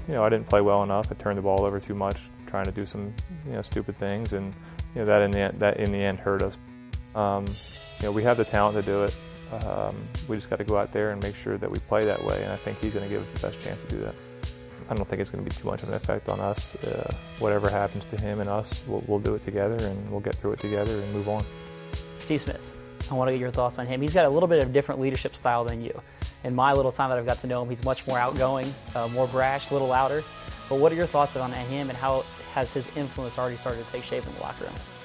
I didn't play well enough. I turned the ball over too much, trying to do some stupid things, and that in the end hurt us. We have the talent to do it. We just got to go out there and make sure that we play that way, and I think he's going to give us the best chance to do that. I don't think it's going to be too much of an effect on us. Whatever happens to him and us, we'll do it together, and we'll get through it together and move on. Steve Smith, I want to get your thoughts on him. He's got a little bit of a different leadership style than you. In my little time that I've got to know him, he's much more outgoing, more brash, a little louder. But what are your thoughts on him, and how has his influence already started to take shape in the locker room?